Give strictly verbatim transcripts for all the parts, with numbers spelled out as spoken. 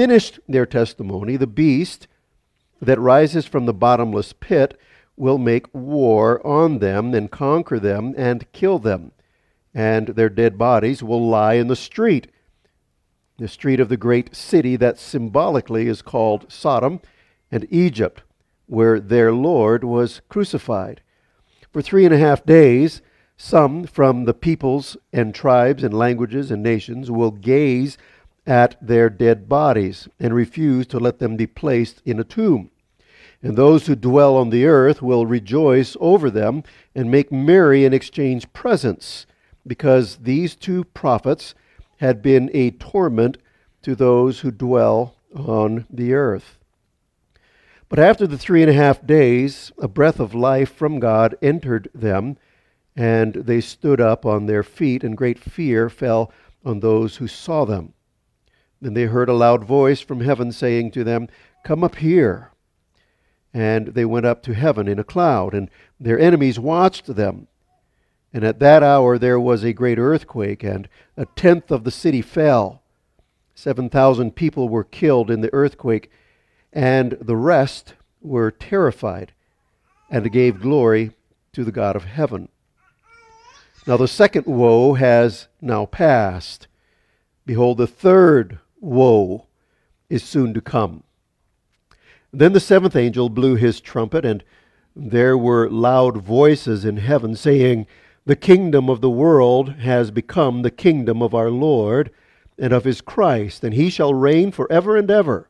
finished their testimony, the beast that rises from the bottomless pit will make war on them and conquer them and kill them, and their dead bodies will lie in the street, the street of the great city that symbolically is called Sodom and Egypt, where their Lord was crucified. For three and a half days, some from the peoples and tribes and languages and nations will gaze at their dead bodies and refuse to let them be placed in a tomb. And those who dwell on the earth will rejoice over them and make merry and exchange presents, because these two prophets had been a torment to those who dwell on the earth. But after the three and a half days, a breath of life from God entered them, and they stood up on their feet, and great fear fell on those who saw them. Then they heard a loud voice from heaven saying to them, "Come up here." And they went up to heaven in a cloud, and their enemies watched them. And at that hour there was a great earthquake, and a tenth of the city fell. Seven thousand people were killed in the earthquake, and the rest were terrified, and gave glory to the God of heaven. Now the second woe has now passed. Behold, the third woe is soon to come. Then the seventh angel blew his trumpet, and there were loud voices in heaven saying, "The kingdom of the world has become the kingdom of our Lord and of his Christ, and he shall reign forever and ever."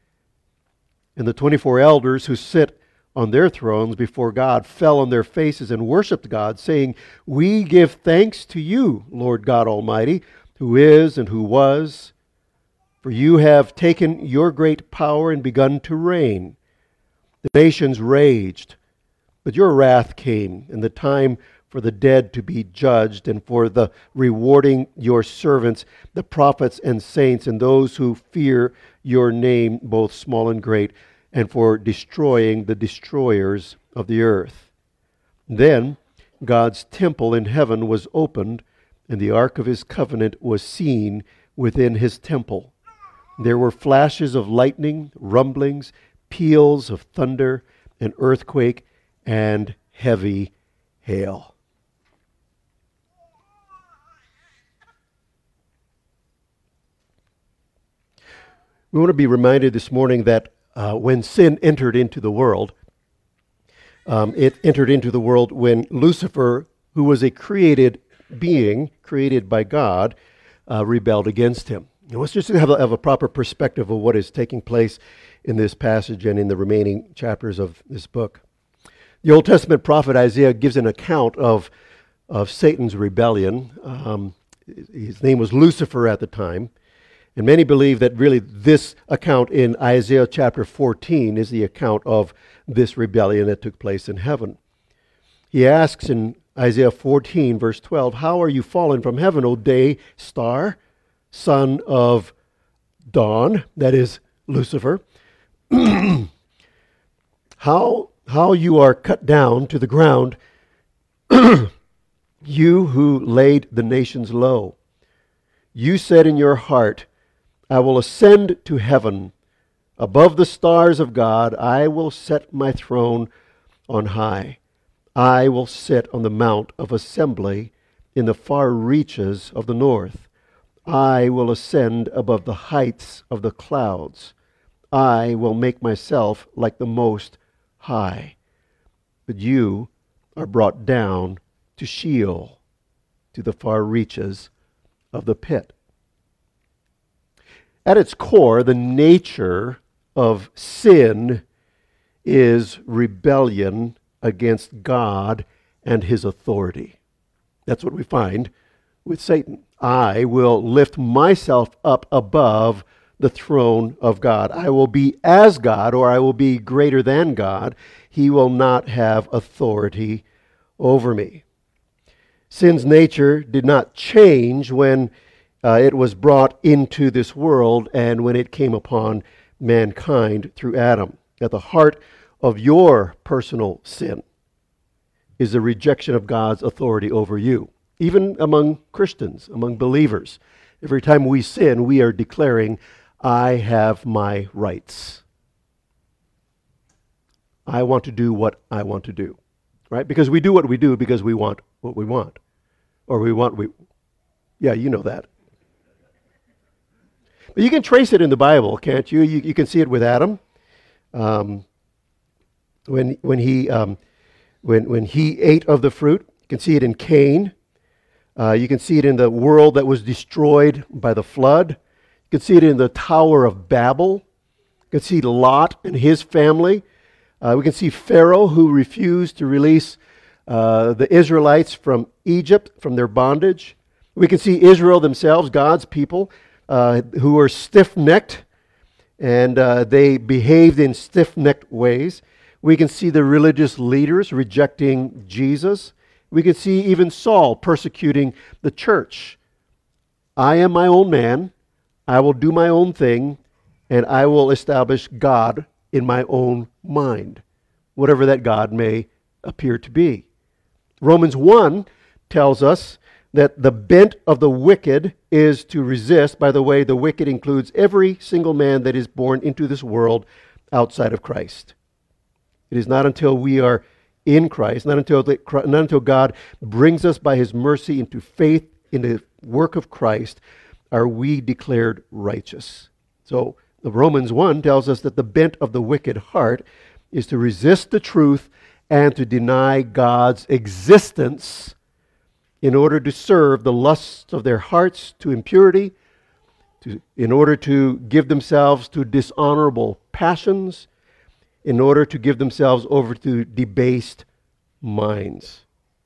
And the twenty-four elders who sit on their thrones before God fell on their faces and worshipped God, saying, "We give thanks to you, Lord God Almighty, who is and who was, for you have taken your great power and begun to reign. The nations raged, but your wrath came, and the time for the dead to be judged, and for the rewarding your servants, the prophets and saints, and those who fear your name, both small and great, and for destroying the destroyers of the earth." Then God's temple in heaven was opened, and the ark of his covenant was seen within his temple. There were flashes of lightning, rumblings, peals of thunder, an earthquake, and heavy hail. We want to be reminded this morning that uh, when sin entered into the world, um, it entered into the world when Lucifer, who was a created being, created by God, uh, rebelled against him. Now, let's just have a, have a proper perspective of what is taking place in this passage and in the remaining chapters of this book. The Old Testament prophet Isaiah gives an account of, of Satan's rebellion. Um, his name was Lucifer at the time. And many believe that really this account in Isaiah chapter fourteen is the account of this rebellion that took place in heaven. He asks in Isaiah fourteen, verse twelve, "How are you fallen from heaven, O day star, son of dawn," that is Lucifer, how, how you are cut down to the ground, you who laid the nations low. You said in your heart, "I will ascend to heaven. Above the stars of God, I will set my throne on high. I will sit on the mount of assembly in the far reaches of the north. I will ascend above the heights of the clouds. I will make myself like the Most High." But you are brought down to Sheol, to the far reaches of the pit. At its core, the nature of sin is rebellion against God and his authority. That's what we find with Satan. I will lift myself up above the throne of God. I will be as God, or I will be greater than God. He will not have authority over me. Sin's nature did not change when uh, it was brought into this world and when it came upon mankind through Adam. At the heart of your personal sin is the rejection of God's authority over you. Even among Christians, among believers, every time we sin, we are declaring, I have my rights. I want to do what I want to do, right? Because we do what we do because we want what we want. Or we want, we, yeah, you know that. But you can trace it in the Bible, can't you? You, you can see it with Adam. Um, when when he um, when when he ate of the fruit, you can see it in Cain. Uh, you can see it in the world that was destroyed by the flood. You can see it in the Tower of Babel. You can see Lot and his family. Uh, we can see Pharaoh, who refused to release uh, the Israelites from Egypt, from their bondage. We can see Israel themselves, God's people, uh, who were stiff-necked, and uh, they behaved in stiff-necked ways. We can see the religious leaders rejecting Jesus. We can see even Saul persecuting the church. I am my own man. I will do my own thing, and I will establish God in my own mind, whatever that God may appear to be. Romans one tells us that the bent of the wicked is to resist. By the way, the wicked includes every single man that is born into this world outside of Christ. It is not until we are in Christ, not until, the, not until God brings us by his mercy into faith in the work of Christ, are we declared righteous. So the Romans one tells us that the bent of the wicked heart is to resist the truth and to deny God's existence in order to serve the lusts of their hearts to impurity, to, in order to give themselves to dishonorable passions, in order to give themselves over to debased minds.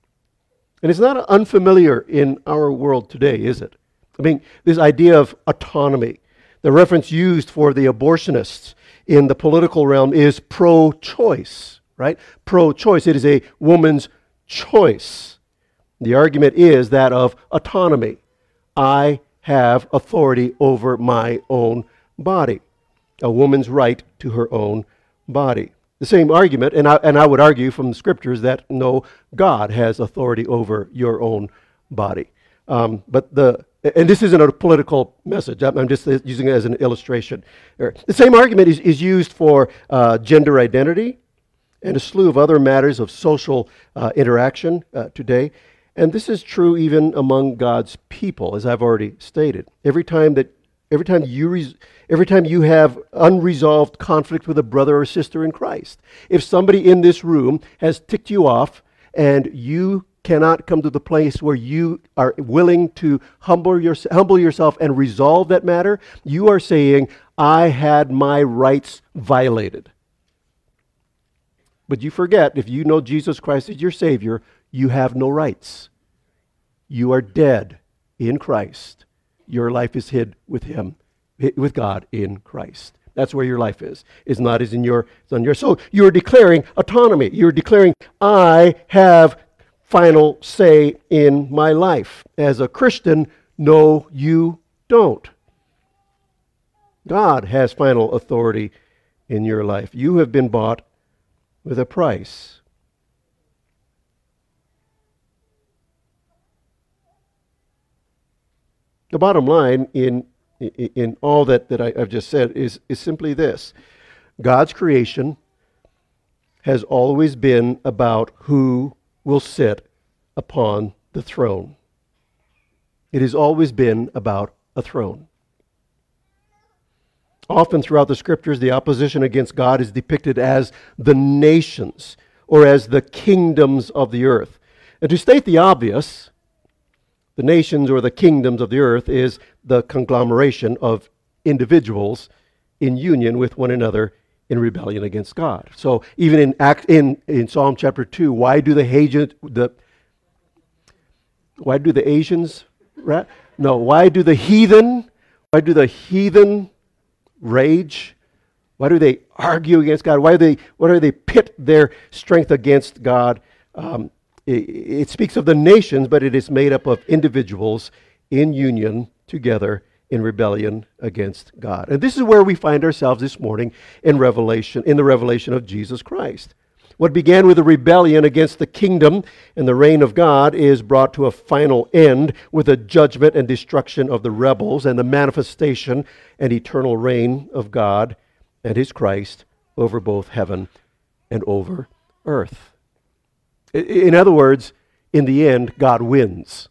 And it's not unfamiliar in our world today, is it? I mean, this idea of autonomy, the reference used for the abortionists in the political realm is pro-choice, right? Pro-choice. It is a woman's choice. The argument is that of autonomy. I have authority over my own body. A woman's right to her own body. The same argument, and I, and I would argue from the scriptures that no, God has authority over your own body. Um, but the and this isn't a political message. I'm, I'm just using it as an illustration. The same argument is, is used for uh, gender identity and a slew of other matters of social uh, interaction uh, today. And this is true even among God's people, as I've already stated. Every time that, every time you, res, every time you have unresolved conflict with a brother or sister in Christ, if somebody in this room has ticked you off and you cannot come to the place where you are willing to humble, your, humble yourself and resolve that matter, you are saying, I had my rights violated. But you forget, if you know Jesus Christ as your Savior, you have no rights. You are dead in Christ. Your life is hid with Him, with God in Christ. That's where your life is. It's not as in your, it's on your. So you're declaring autonomy. You're declaring, I have final say in my life. As a Christian, no, you don't. God has final authority in your life. You have been bought with a price. The bottom line in in all that, that I, I've just said is, is simply this. God's creation has always been about who will sit upon the throne. It has always been about a throne. Often throughout the scriptures, the opposition against God is depicted as the nations or as the kingdoms of the earth. And to state the obvious, the nations or the kingdoms of the earth is the conglomeration of individuals in union with one another in rebellion against God. So even in Act, in, in Psalm chapter two, why do the Asians the why do the Asians right? No, why do the heathen why do the heathen rage? Why do they argue against God? Why do they why do they pit their strength against God? Um, it, it speaks of the nations, but it is made up of individuals in union together in rebellion against God. And this is where we find ourselves this morning in Revelation, in the revelation of Jesus Christ. What began with a rebellion against the kingdom and the reign of God is brought to a final end with the judgment and destruction of the rebels and the manifestation and eternal reign of God and his Christ over both heaven and over earth. In other words, in the end, God wins.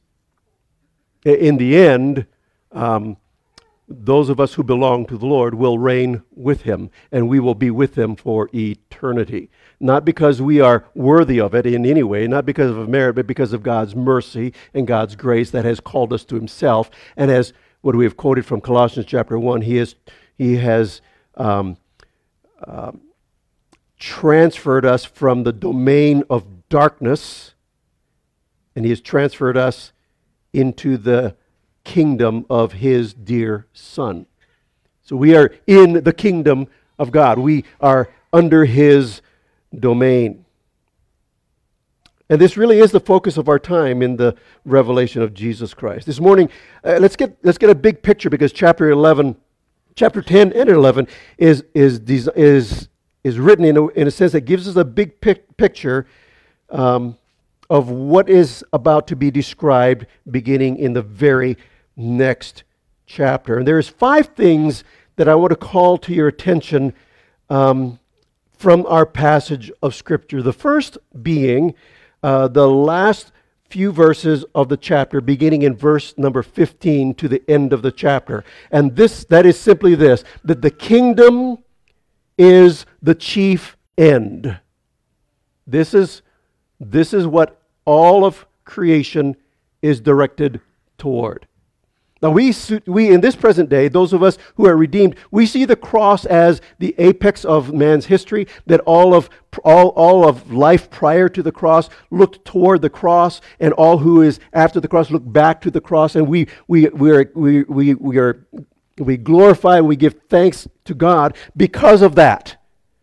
In the end, um, those of us who belong to the Lord will reign with him, and we will be with him for eternity. Not because we are worthy of it in any way, not because of merit, but because of God's mercy and God's grace that has called us to himself. And as what we have quoted from Colossians chapter one, he, is, he has um, uh, transferred us from the domain of darkness, and he has transferred us into the kingdom of his dear Son. So we are in the kingdom of God. We are under his domain. And this really is the focus of our time in the revelation of Jesus Christ. This morning, uh, let's get let's get a big picture, because chapter eleven, chapter ten and eleven is is is is written in a, in a sense that gives us a big pic- picture um, of what is about to be described beginning in the very next chapter. And there's five things that I want to call to your attention um, from our passage of Scripture. The first being uh, the last few verses of the chapter, beginning in verse number fifteen to the end of the chapter. And this, that is simply this, that the kingdom is the chief end. This is, this is what all of creation is directed toward. Now we, we, in this present day, those of us who are redeemed, we see the cross as the apex of man's history, that all of, all, all of life prior to the cross looked toward the cross, and all who is after the cross look back to the cross, and we, we, we, are, we, we, we, are, we glorify and we give thanks to God because of that.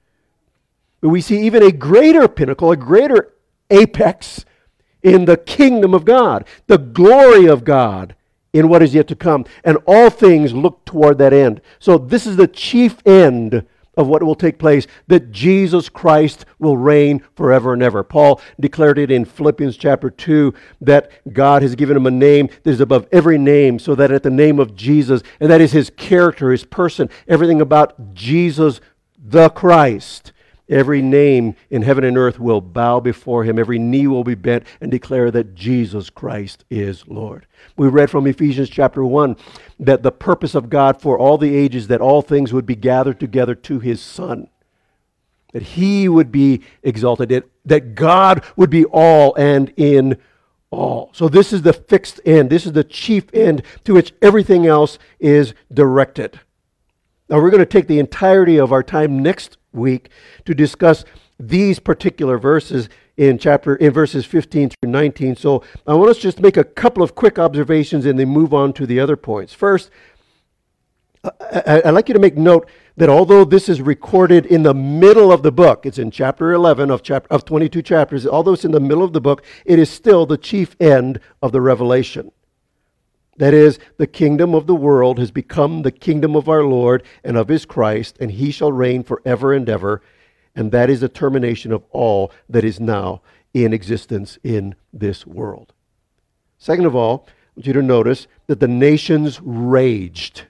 But we see even a greater pinnacle, a greater apex in the kingdom of God, the glory of God in what is yet to come. And all things look toward that end. So this is the chief end of what will take place, that Jesus Christ will reign forever and ever. Paul declared it in Philippians chapter two, that God has given him a name that is above every name, so that at the name of Jesus, and that is his character, his person, everything about Jesus the Christ, every name in heaven and earth will bow before him. Every knee will be bent and declare that Jesus Christ is Lord. We read from Ephesians chapter one that the purpose of God for all the ages, that all things would be gathered together to his Son. That he would be exalted. That God would be all and in all. So this is the fixed end. This is the chief end to which everything else is directed. Now we're going to take the entirety of our time next week to discuss these particular verses in chapter in verses fifteen through nineteen. So I want us just to make a couple of quick observations and then move on to the other points. First, I, I'd like you to make note that although this is recorded in the middle of the book, it's in chapter eleven of chapter of twenty-two chapters, although it's in the middle of the book, it is still the chief end of the revelation. That is, the kingdom of the world has become the kingdom of our Lord and of his Christ, and he shall reign forever and ever. And that is the termination of all that is now in existence in this world. Second of all, I want you to notice that the nations raged,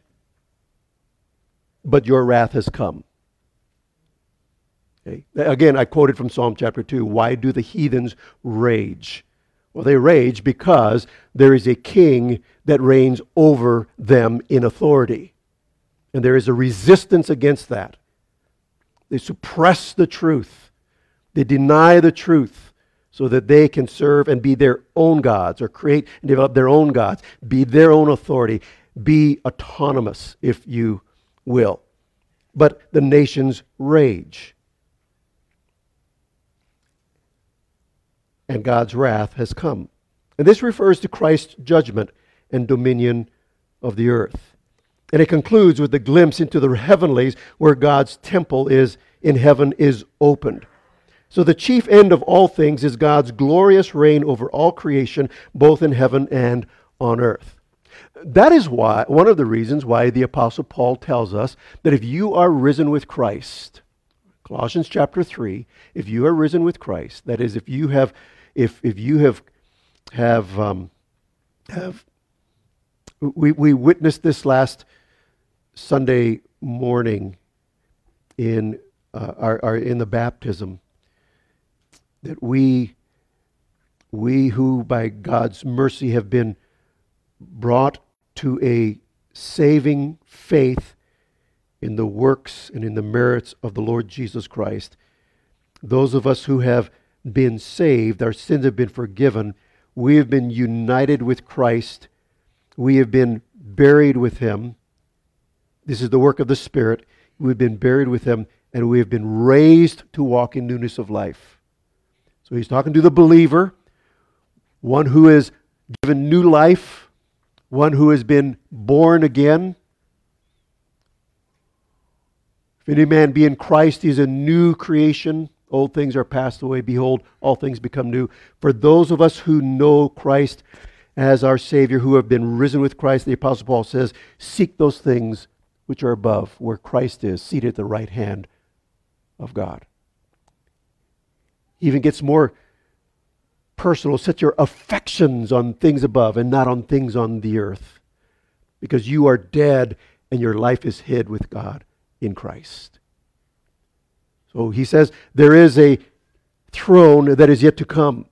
but your wrath has come. Okay. Again, I quoted from Psalm chapter two. Why do the heathens rage? Well, they rage because there is a king that reigns over them in authority. And there is a resistance against that. They suppress the truth. They deny the truth so that they can serve and be their own gods, or create and develop their own gods, be their own authority, be autonomous, if you will. But the nations rage. And God's wrath has come. And this refers to Christ's judgment and dominion of the earth. And it concludes with the glimpse into the heavenlies, where God's temple is in heaven is opened. So the chief end of all things is God's glorious reign over all creation, both in heaven and on earth. That is why, one of the reasons why the Apostle Paul tells us that if you are risen with Christ, Colossians chapter three, if you are risen with Christ, that is, if you have, if if you have, have, um, have, we we witnessed this last Sunday morning in uh, our, our in the baptism, that we we who by God's mercy have been brought to a saving faith in the works and in the merits of the Lord Jesus Christ. Those of us who have been saved, our sins have been forgiven, we have been united with Christ, we have been buried with Him. This is the work of the Spirit. We've been buried with Him, and we have been raised to walk in newness of life. So he's talking to the believer, one who is given new life, one who has been born again. If any man be in Christ, he is a new creation. Old things are passed away. Behold, all things become new. For those of us who know Christ as our Savior, who have been risen with Christ, the Apostle Paul says, seek those things which are above, where Christ is, seated at the right hand of God. He even gets more personal. Set your affections on things above and not on things on the earth, because you are dead and your life is hid with God in Christ. So he says there is a throne that is yet to come.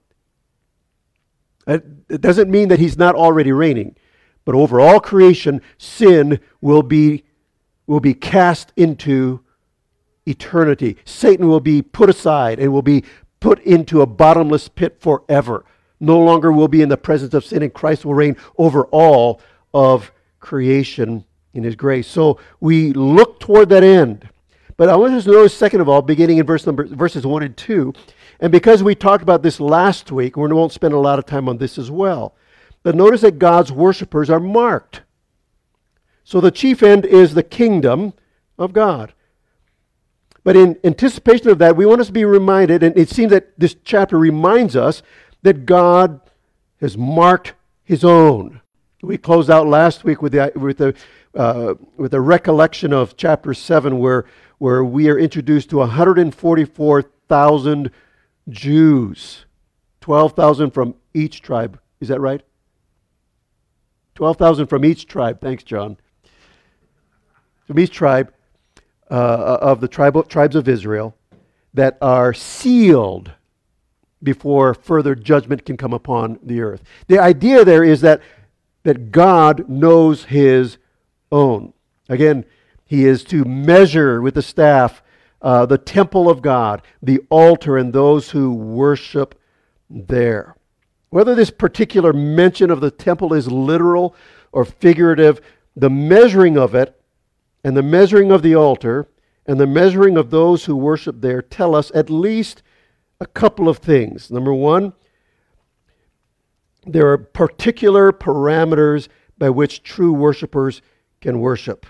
It doesn't mean that he's not already reigning, but over all creation, sin will be will be cast into eternity. Satan will be put aside and will be put into a bottomless pit forever. No longer will be in the presence of sin, and Christ will reign over all of creation in His grace. So we look toward that end. But I want us to notice, second of all, beginning in verse number, verses one and two, and because we talked about this last week, we won't spend a lot of time on this as well. But notice that God's worshipers are marked. So the chief end is the kingdom of God. But in anticipation of that, we want us to be reminded, and it seems that this chapter reminds us that God has marked His own. We closed out last week with the with the uh, with the recollection of chapter seven, where where we are introduced to one hundred forty-four thousand Jews, twelve thousand from each tribe. Is that right? twelve thousand from each tribe. Thanks, John. From each tribe uh, of the tribal tribes of Israel, that are sealed before further judgment can come upon the earth. The idea there is that that God knows His own. Again, He is to measure with the staff uh, the temple of God, the altar, and those who worship there. Whether this particular mention of the temple is literal or figurative, the measuring of it and the measuring of the altar and the measuring of those who worship there tell us at least a couple of things. Number one, there are particular parameters by which true worshipers can worship.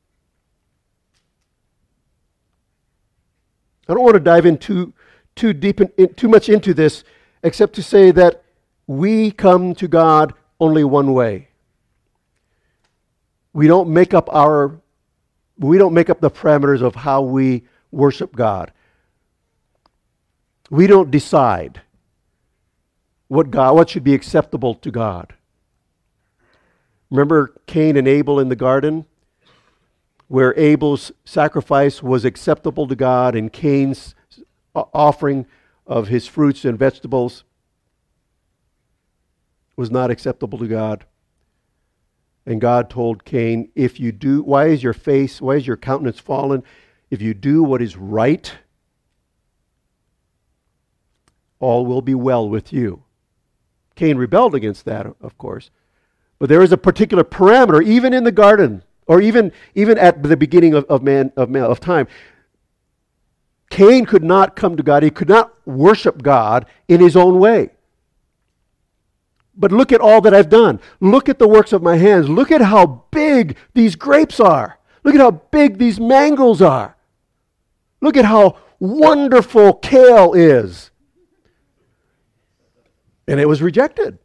I don't want to dive into too deep in, in, too much into this, except to say that we come to God only one way. We don't make up our we don't make up the parameters of how we worship God. We don't decide what God what should be acceptable to God. Remember Cain and Abel in the garden, where Abel's sacrifice was acceptable to God and Cain's offering of his fruits and vegetables was not acceptable to God. And God told Cain, if you do, why is your face, why is your countenance fallen? If you do what is right, all will be well with you. Cain rebelled against that, of course. But there is a particular parameter, even in the garden, or even, even at the beginning of, of man of man of time. Cain could not come to God. He could not worship God in his own way. But look at all that I've done. Look at the works of my hands. Look at how big these grapes are. Look at how big these mangoes are. Look at how wonderful kale is. And it was rejected.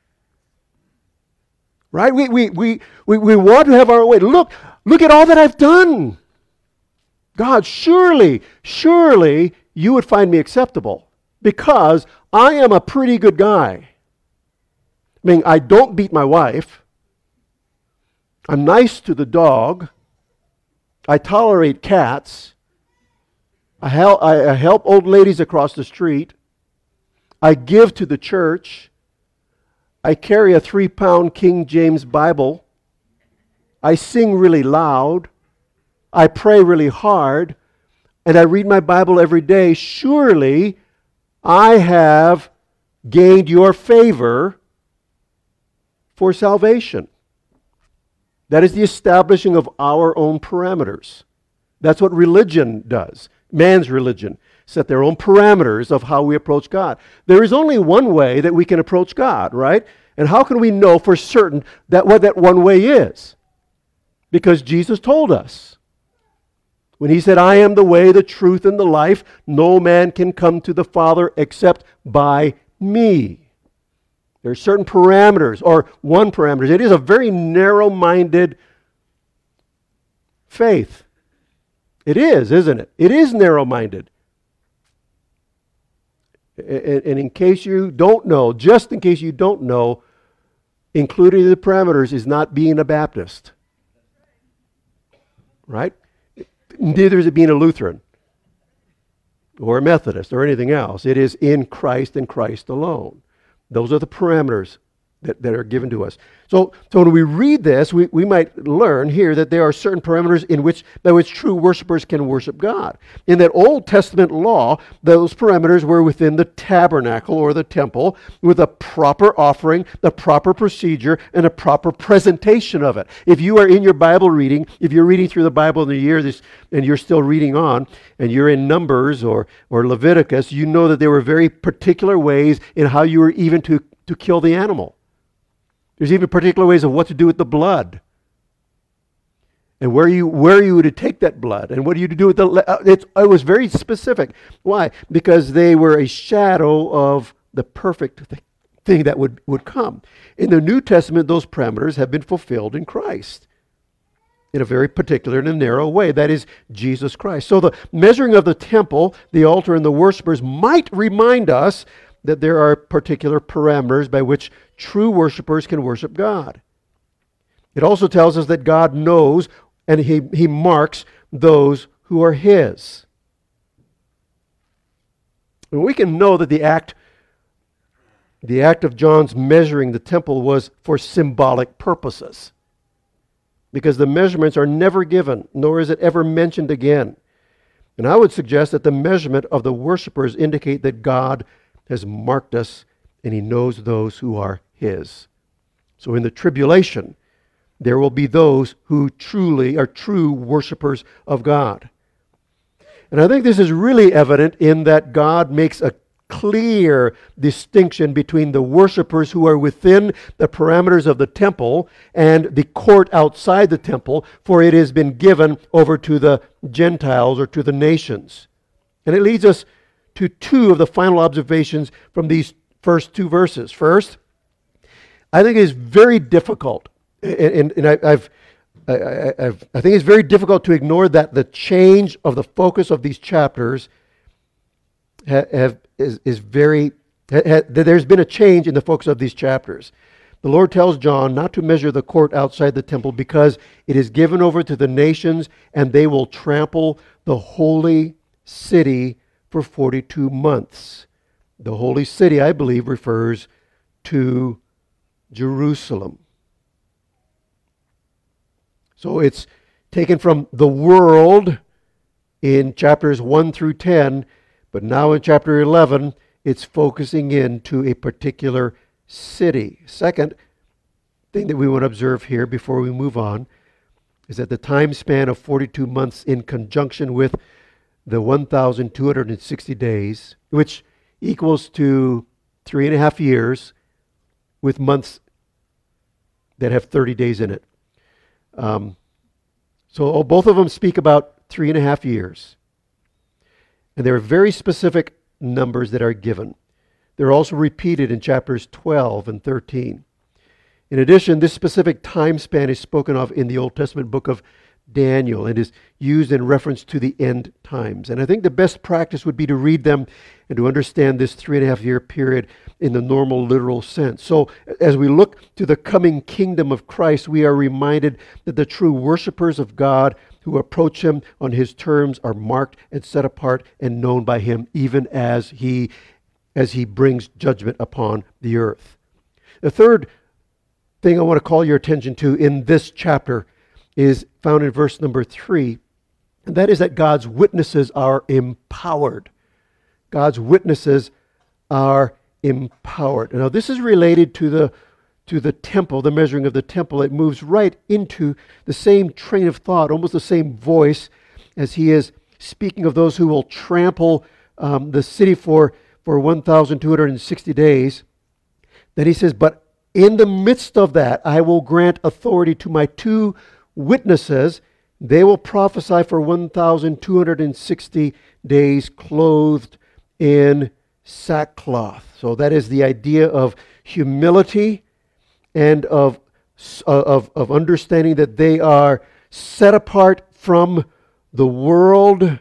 Right? We, we, we, we, we want to have our way. Look, look at all that I've done. God, surely, surely you would find me acceptable because I am a pretty good guy. I mean, I don't beat my wife. I'm nice to the dog. I tolerate cats. I help, I help old ladies across the street. I give to the church. I carry a three-pound King James Bible. I sing really loud. I pray really hard. And I read my Bible every day. Surely I have gained your favor for salvation. That is the establishing of our own parameters. That's what religion does. Man's religion. Set their own parameters of how we approach God. There is only one way that we can approach God, right? And how can we know for certain that what that one way is? Because Jesus told us. When he said, I am the way, the truth, and the life, no man can come to the Father except by me. There are certain parameters, or one parameter. It is a very narrow-minded faith. It is, isn't it? It is narrow-minded. And in case you don't know, just in case you don't know, included in the parameters is not being a Baptist. Right? Neither is it being a Lutheran or a Methodist or anything else. It is in Christ and Christ alone. Those are the parameters that, that are given to us. So, so when we read this, we, we might learn here that there are certain parameters in which, by which true worshipers can worship God. In that Old Testament law, those parameters were within the tabernacle or the temple with a proper offering, the proper procedure, and a proper presentation of it. If you are in your Bible reading, if you're reading through the Bible in the year this, and you're still reading on, and you're in Numbers or, or Leviticus, you know that there were very particular ways in how you were even to, to kill the animal. There's even particular ways of what to do with the blood. And where you where you to take that blood. And what are you to do with the... Uh, it's, it was very specific. Why? Because they were a shadow of the perfect th- thing that would, would come. In the New Testament, those parameters have been fulfilled in Christ. In a very particular and a narrow way. That is Jesus Christ. So the measuring of the temple, the altar, and the worshipers might remind us that there are particular parameters by which true worshipers can worship God. It also tells us that God knows and he, he marks those who are his. And we can know that the act, the act of John's measuring the temple was for symbolic purposes. Because the measurements are never given, nor is it ever mentioned again. And I would suggest that the measurement of the worshipers indicate that God has marked us and he knows those who are his. So in the tribulation, there will be those who truly are true worshipers of God. And I think this is really evident in that God makes a clear distinction between the worshipers who are within the parameters of the temple and the court outside the temple, for it has been given over to the Gentiles or to the nations. And it leads us to two of the final observations from these first two verses. First, I think it is very difficult, and, and, and I, I've, I, I've, I think it's very difficult to ignore that the change of the focus of these chapters ha, have, is, is very, ha, ha, there's been a change in the focus of these chapters. The Lord tells John not to measure the court outside the temple because it is given over to the nations and they will trample the holy city for forty-two months. The holy city, I believe, refers to Jerusalem. So it's taken from the world in chapters one through ten, but now in chapter eleven, it's focusing in to a particular city. Second thing that we want to observe here before we move on is that the time span of forty-two months in conjunction with the one thousand two hundred sixty days, which equals to three and a half years with months that have thirty days in it. Um, so both of them speak about three and a half years. And there are very specific numbers that are given. They're also repeated in chapters twelve and thirteen. In addition, this specific time span is spoken of in the Old Testament book of Daniel and is used in reference to the end times. And I think the best practice would be to read them and to understand this three and a half year period in the normal literal sense. So as we look to the coming kingdom of Christ, we are reminded that the true worshipers of God who approach him on his terms are marked and set apart and known by him, even as he as he brings judgment upon the earth. The third thing I want to call your attention to in this chapter is found in verse number three, and that is that God's witnesses are empowered. God's witnesses are empowered. Now, this is related to the to the temple, the measuring of the temple. It moves right into the same train of thought, almost the same voice, as he is speaking of those who will trample um, the city for, for one thousand two hundred sixty days. Then he says, but in the midst of that, I will grant authority to my two witnesses. They will prophesy for one thousand two hundred sixty days clothed in sackcloth. So that is the idea of humility and of, of, of understanding that they are set apart from the world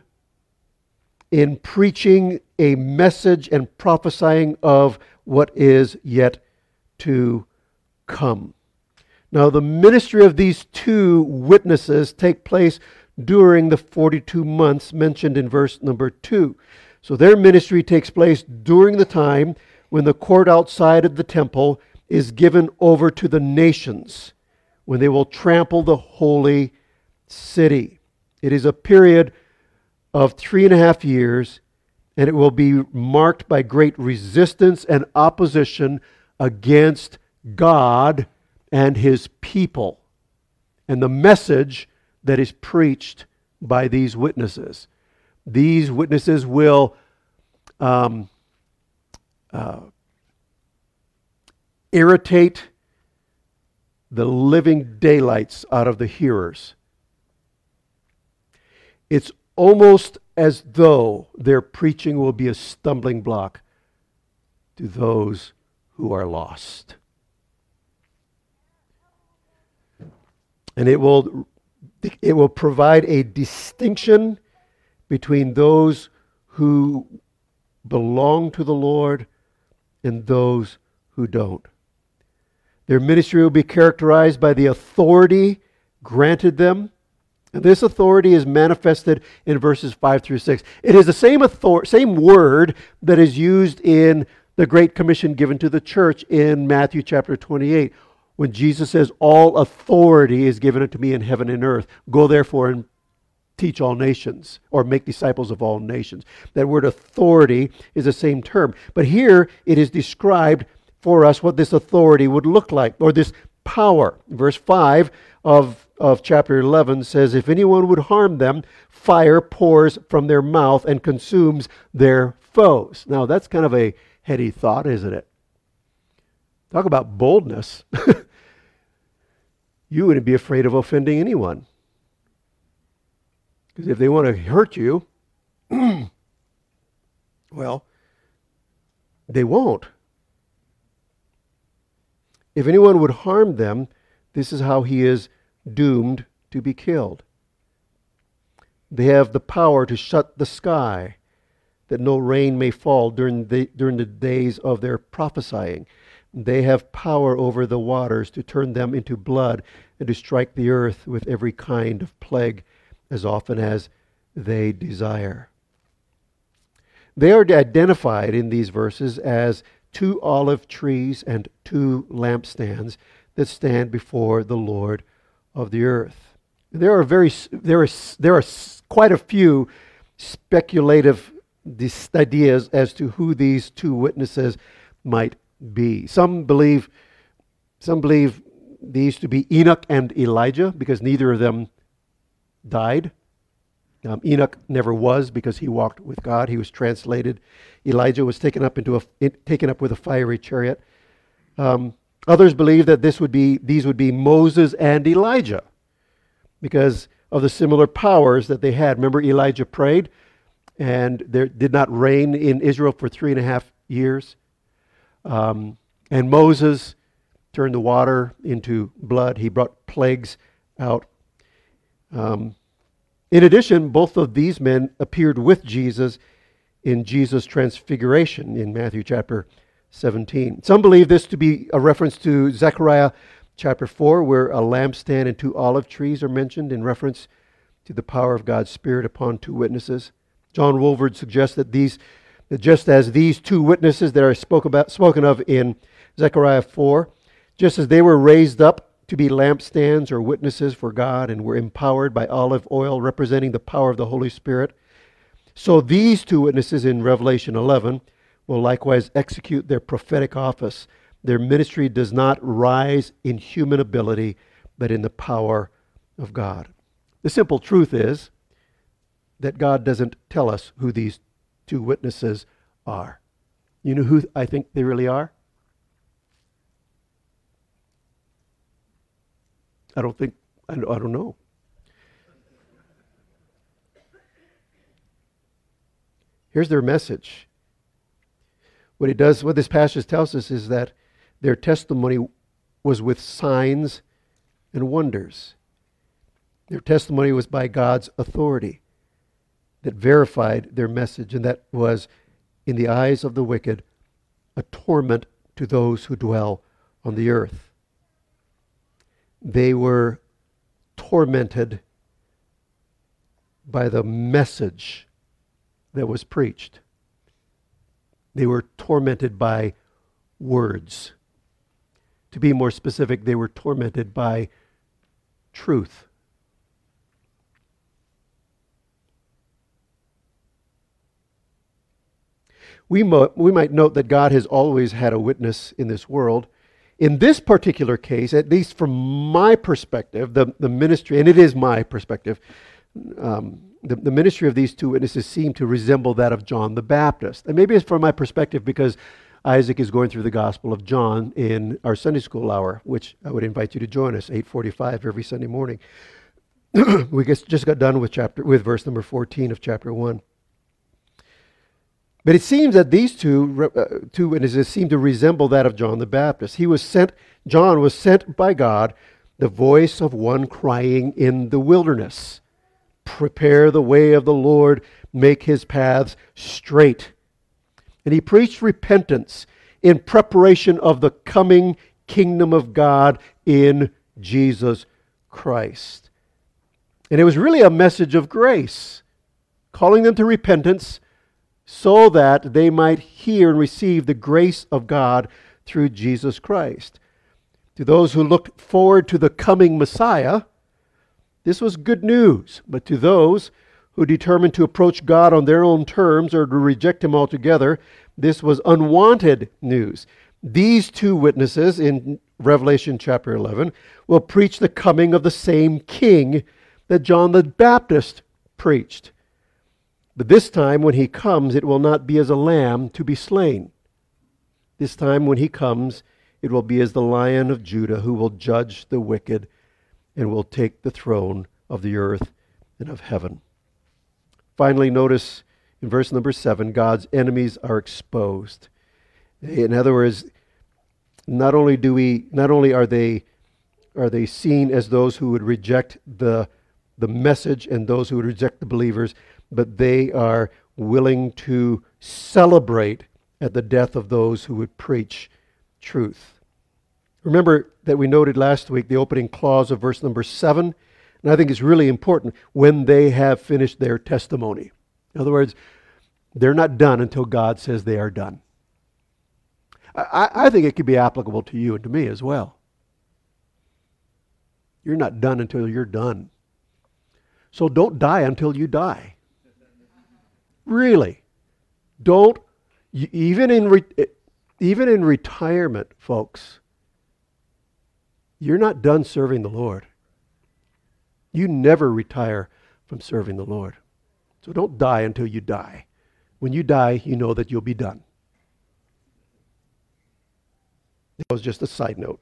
in preaching a message and prophesying of what is yet to come. Now, the ministry of these two witnesses take place during the forty-two months mentioned in verse number two. So their ministry takes place during the time when the court outside of the temple is given over to the nations, when they will trample the holy city. It is a period of three and a half years, and it will be marked by great resistance and opposition against God and his people, and the message that is preached by these witnesses. These witnesses will um, uh, irritate the living daylights out of the hearers. It's almost as though their preaching will be a stumbling block to those who are lost. And it will it will provide a distinction between those who belong to the Lord and those who don't. Their ministry will be characterized by the authority granted them. And this authority is manifested in verses five through six. It is the same author- same word that is used in the Great Commission given to the church in Matthew chapter twenty-eight, when Jesus says, all authority is given unto me in heaven and earth. Go therefore and teach all nations, or make disciples of all nations. That word authority is the same term. But here it is described for us what this authority would look like, or this power. Verse five of, of chapter eleven says, if anyone would harm them, fire pours from their mouth and consumes their foes. Now that's kind of a heady thought, isn't it? Talk about boldness. You wouldn't be afraid of offending anyone. Because if they want to hurt you, well, they won't. If anyone would harm them, this is how he is doomed to be killed. They have the power to shut the sky, that no rain may fall during the, during the days of their prophesying. They have power over the waters to turn them into blood and to strike the earth with every kind of plague as often as they desire. They are identified in these verses as two olive trees and two lampstands that stand before the Lord of the earth. There are very there are there are quite a few speculative ideas as to who these two witnesses might be. Some believe some believe these to be Enoch and Elijah, because neither of them died. Um, Enoch never was, because he walked with God. He was translated. Elijah was taken up into a it, taken up with a fiery chariot. Um, others believe that this would be these would be Moses and Elijah, because of the similar powers that they had. Remember, Elijah prayed, and there did not rain in Israel for three and a half years. Um, and Moses turned the water into blood. He brought plagues out. Um, in addition, both of these men appeared with Jesus in Jesus' transfiguration in Matthew chapter seventeen. Some believe this to be a reference to Zechariah chapter four, where a lampstand and two olive trees are mentioned in reference to the power of God's Spirit upon two witnesses. John Wolford suggests that these, that just as these two witnesses that are spoke about, spoken of in Zechariah four, just as they were raised up to be lampstands or witnesses for God and were empowered by olive oil representing the power of the Holy Spirit, so these two witnesses in Revelation eleven will likewise execute their prophetic office. Their ministry does not rise in human ability, but in the power of God. The simple truth is that God doesn't tell us who these two witnesses are. You know who I think they really are? I don't think, I don't, I don't know. Here's their message. What it does, what this passage tells us is that their testimony was with signs and wonders. Their testimony was by God's authority that verified their message, and that was, in the eyes of the wicked, a torment to those who dwell on the earth. They were tormented by the message that was preached. They were tormented by words. To be more specific, they were tormented by truth. We, mo- we might note that God has always had a witness in this world. In this particular case, at least from my perspective, the, the ministry, and it is my perspective, um, the, the ministry of these two witnesses seem to resemble that of John the Baptist. And maybe it's from my perspective because Isaac is going through the Gospel of John in our Sunday school hour, which I would invite you to join us, eight forty-five every Sunday morning. We just got done with chapter with verse number fourteen of chapter one. But it seems that these two, uh, two witnesses seem to resemble that of John the Baptist. He was sent, John was sent by God, the voice of one crying in the wilderness, "Prepare the way of the Lord, make his paths straight." And he preached repentance in preparation of the coming kingdom of God in Jesus Christ. And it was really a message of grace, calling them to repentance so that they might hear and receive the grace of God through Jesus Christ. To those who looked forward to the coming Messiah, this was good news. But to those who determined to approach God on their own terms or to reject him altogether, this was unwanted news. These two witnesses in Revelation chapter eleven will preach the coming of the same king that John the Baptist preached. But this time when he comes, it will not be as a lamb to be slain. This time when he comes, it will be as the Lion of Judah who will judge the wicked and will take the throne of the earth and of heaven. Finally, notice in verse number seven, God's enemies are exposed. In other words, not only do we, not only are they, are they seen as those who would reject the, the message and those who would reject the believers, but they are willing to celebrate at the death of those who would preach truth. Remember that we noted last week the opening clause of verse number seven, and I think it's really important, when they have finished their testimony. In other words, they're not done until God says they are done. I, I think it could be applicable to you and to me as well. You're not done until you're done. So don't die until you die. Really. Don't, even in, re, even in retirement, folks, you're not done serving the Lord. You never retire from serving the Lord. So don't die until you die. When you die, you know that you'll be done. That was just a side note.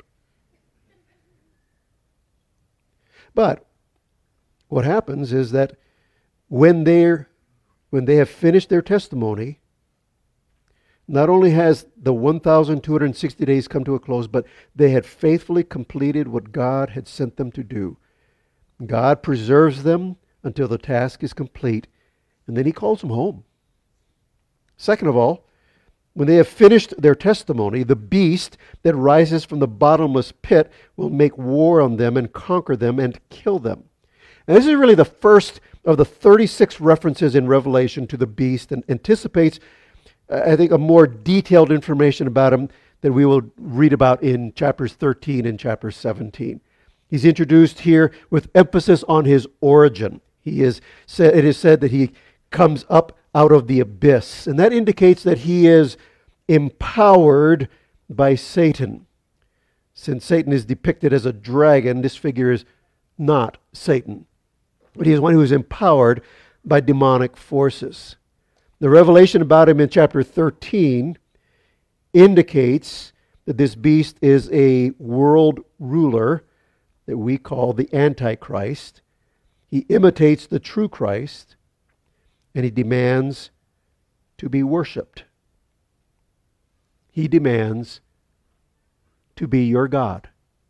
But what happens is that when they're when they have finished their testimony, not only has the one thousand two hundred sixty days come to a close, but they had faithfully completed what God had sent them to do. God preserves them until the task is complete, and then he calls them home. Second of all, when they have finished their testimony, the beast that rises from the bottomless pit will make war on them and conquer them and kill them. And this is really the first of the thirty-six references in Revelation to the beast, and anticipates, uh, I think, a more detailed information about him that we will read about in chapters thirteen and chapter seventeen. He's introduced here with emphasis on his origin. He is, it is said that he comes up out of the abyss, and that indicates that he is empowered by Satan. Since Satan is depicted as a dragon, this figure is not Satan, but he is one who is empowered by demonic forces. The revelation about him in chapter thirteen indicates that this beast is a world ruler that we call the Antichrist. He imitates the true Christ, and he demands to be worshipped. He demands to be your God.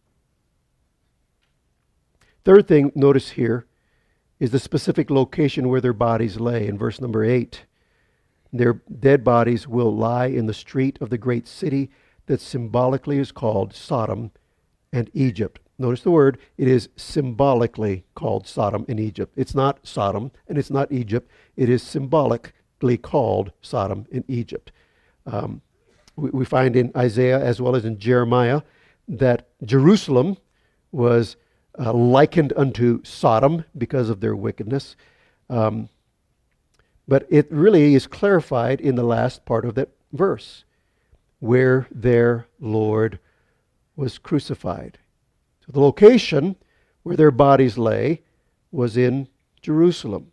Third thing, notice here, is the specific location where their bodies lay. In verse number eight, their dead bodies will lie in the street of the great city that symbolically is called Sodom and Egypt. Notice the word, it is symbolically called Sodom and Egypt. It's not Sodom and it's not Egypt. It is symbolically called Sodom and Egypt. Um, we, we find in Isaiah as well as in Jeremiah that Jerusalem was uh, likened unto Sodom because of their wickedness. Um, but it really is clarified in the last part of that verse, where their Lord was crucified. So the location where their bodies lay was in Jerusalem.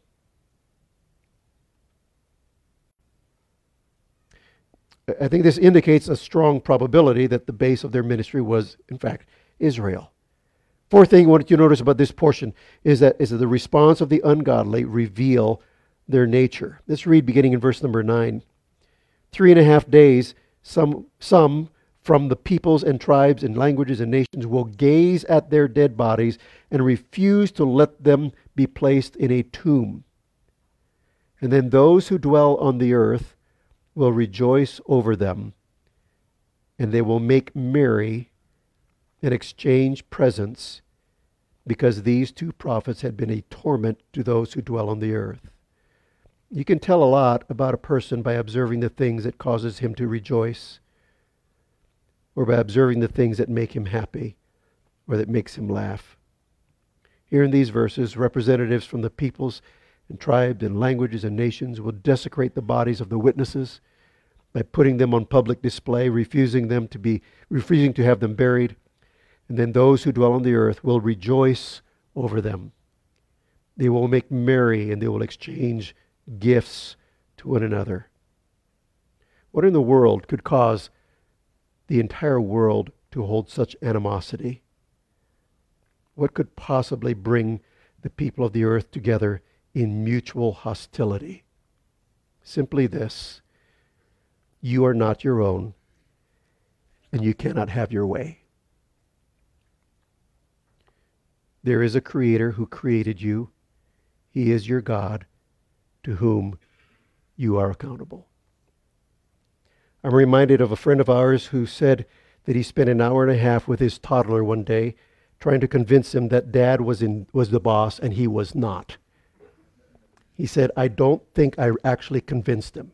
I think this indicates a strong probability that the base of their ministry was, in fact, Israel. Fourth thing I want you to notice about this portion is that, is that the response of the ungodly reveal their nature. Let's read beginning in verse number nine. Three and a half days, some some from the peoples and tribes and languages and nations will gaze at their dead bodies and refuse to let them be placed in a tomb. And then those who dwell on the earth will rejoice over them, and they will make merry and exchange presents, because these two prophets had been a torment to those who dwell on the earth. You can tell a lot about a person by observing the things that causes him to rejoice, or by observing the things that make him happy, or that makes him laugh. Here in these verses, representatives from the peoples and tribes and languages and nations will desecrate the bodies of the witnesses by putting them on public display, refusing them to be, refusing to have them buried. And then those who dwell on the earth will rejoice over them. They will make merry and they will exchange gifts to one another. What in the world could cause the entire world to hold such animosity? What could possibly bring the people of the earth together in mutual hostility? Simply this: you are not your own, and you cannot have your way. There is a Creator who created you. He is your God, to whom you are accountable. I'm reminded of a friend of ours who said that he spent an hour and a half with his toddler one day trying to convince him that dad was in was the boss and he was not. He said, I don't think I actually convinced him.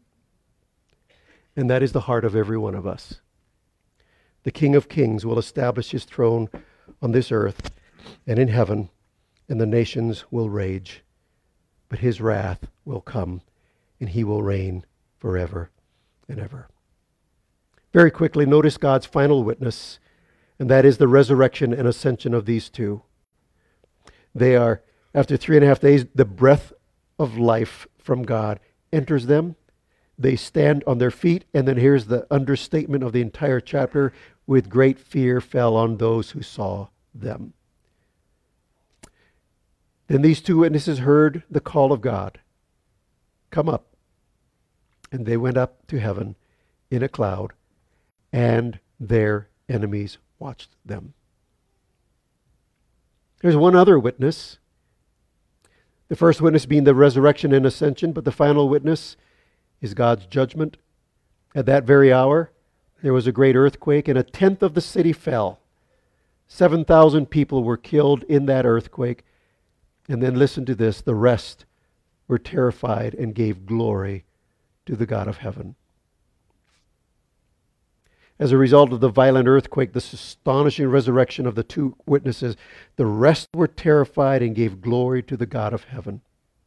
And that is the heart of every one of us. The King of Kings will establish his throne on this earth and in heaven, and the nations will rage. But his wrath will come, and he will reign forever and ever. Very quickly, notice God's final witness, and that is the resurrection and ascension of these two. They are, after three and a half days, the breath of life from God enters them. They stand on their feet, and then here's the understatement of the entire chapter: with great fear fell on those who saw them. Then these two witnesses heard the call of God, come up. And they went up to heaven in a cloud, and their enemies watched them. There's one other witness. The first witness being the resurrection and ascension, but the final witness is God's judgment. At that very hour, there was a great earthquake, and a tenth of the city fell. seven thousand people were killed in that earthquake. And then listen to this, the rest were terrified and gave glory to the God of heaven. As a result of the violent earthquake, this astonishing resurrection of the two witnesses, the rest were terrified and gave glory to the God of heaven.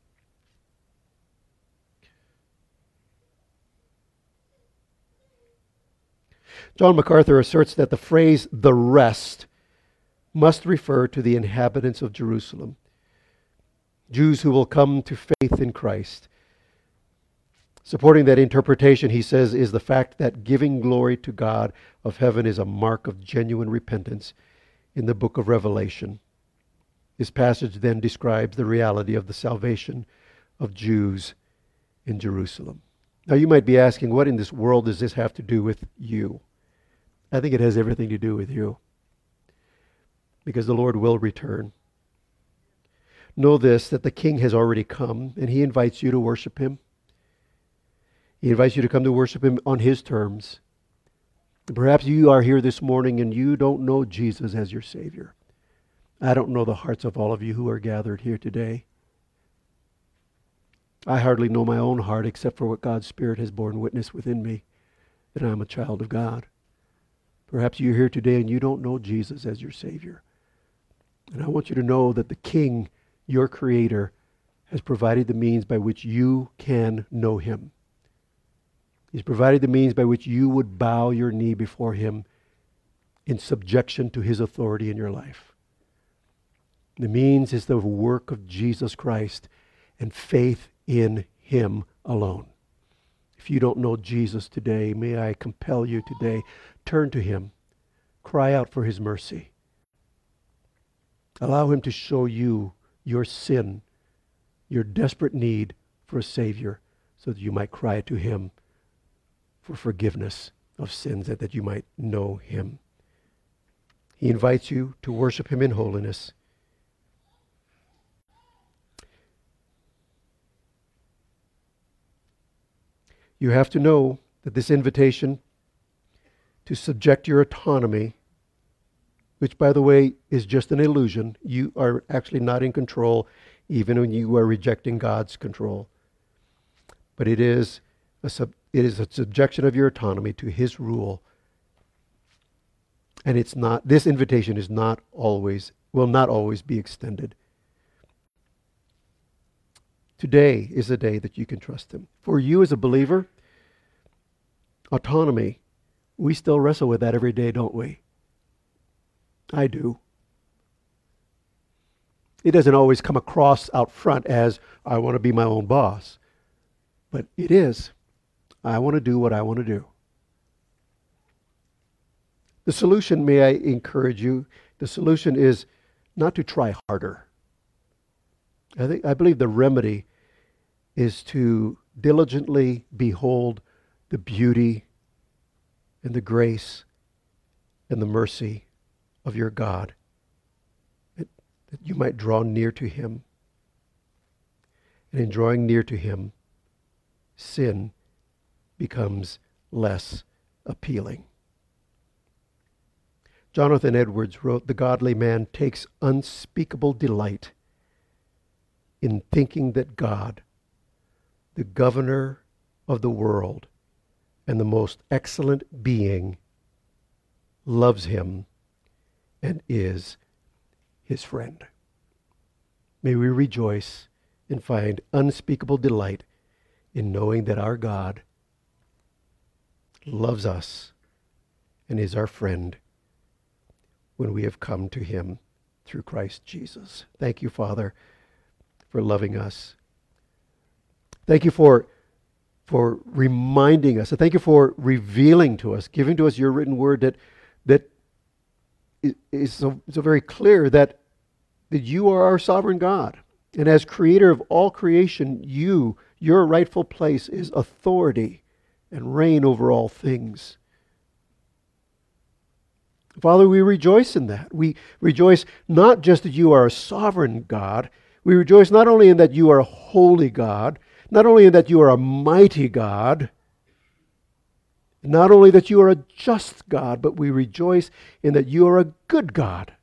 John MacArthur asserts that the phrase, the rest, must refer to the inhabitants of Jerusalem, Jews who will come to faith in Christ. Supporting that interpretation, he says, is the fact that giving glory to God of heaven is a mark of genuine repentance in the book of Revelation. This passage then describes the reality of the salvation of Jews in Jerusalem. Now you might be asking, what in this world does this have to do with you? I think it has everything to do with you, because the Lord will return. Know this, that the King has already come, and he invites you to worship him. He invites you to come to worship him on his terms. Perhaps you are here this morning and you don't know Jesus as your Savior. I don't know the hearts of all of you who are gathered here today. I hardly know my own heart except for what God's Spirit has borne witness within me, that I am a child of God. Perhaps you're here today and you don't know Jesus as your Savior. And I want you to know that the King, your Creator, has provided the means by which you can know him. He's provided the means by which you would bow your knee before him in subjection to his authority in your life. The means is the work of Jesus Christ and faith in him alone. If you don't know Jesus today, may I compel you today, turn to him. Cry out for his mercy. Allow him to show you your sin, your desperate need for a Savior, so that you might cry to him for forgiveness of sins, and that you might know him. He invites you to worship him in holiness. You have to know that this invitation to subject your autonomy, which, by the way, is just an illusion. You are actually not in control, even when you are rejecting God's control. But it is a sub It is a subjection of your autonomy to his rule. And it's not, this invitation is not always, will not always be extended. Today is a day that you can trust him. For you as a believer, autonomy, we still wrestle with that every day, don't we? I do. It doesn't always come across out front as, I want to be my own boss. But it is. I want to do what I want to do. The solution, may I encourage you, the solution is not to try harder. I think I believe the remedy is to diligently behold the beauty and the grace and the mercy of your God, that, that you might draw near to him. And in drawing near to him, sin becomes less appealing. Jonathan Edwards wrote, "The godly man takes unspeakable delight in thinking that God, the governor of the world and the most excellent being, loves him and is his friend." May we rejoice and find unspeakable delight in knowing that our God loves us and is our friend when we have come to him through Christ Jesus. Thank you, Father, for loving us. Thank you for, for reminding us. And thank you for revealing to us, giving to us your written word that, that is so, so very clear that, that you are our sovereign God. And as creator of all creation, you, your rightful place is authority and reign over all things. Father, we rejoice in that. We rejoice not just that you are a sovereign God. We rejoice not only in that you are a holy God, not only in that you are a mighty God, not only that you are a just God, but we rejoice in that you are a good God.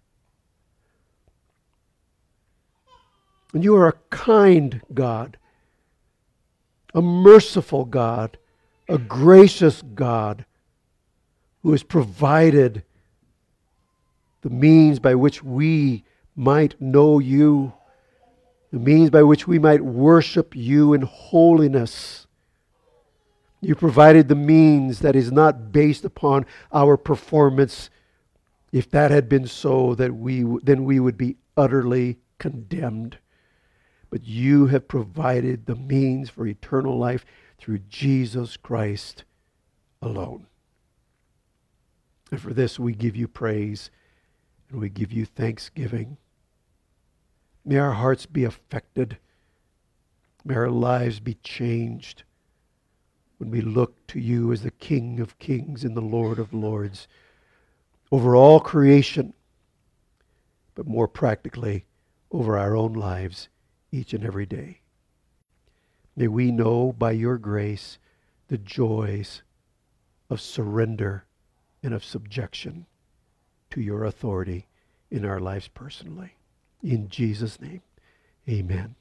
And you are a kind God, a merciful God, a gracious God who has provided the means by which we might know you, the means by which we might worship you in holiness. You provided the means that is not based upon our performance. If that had been so, that we then we would be utterly condemned. But you have provided the means for eternal life through Jesus Christ alone. And for this we give you praise and we give you thanksgiving. May our hearts be affected. May our lives be changed when we look to you as the King of Kings and the Lord of Lords over all creation, but more practically over our own lives each and every day. May we know by your grace the joys of surrender and of subjection to your authority in our lives personally. In Jesus' name, amen.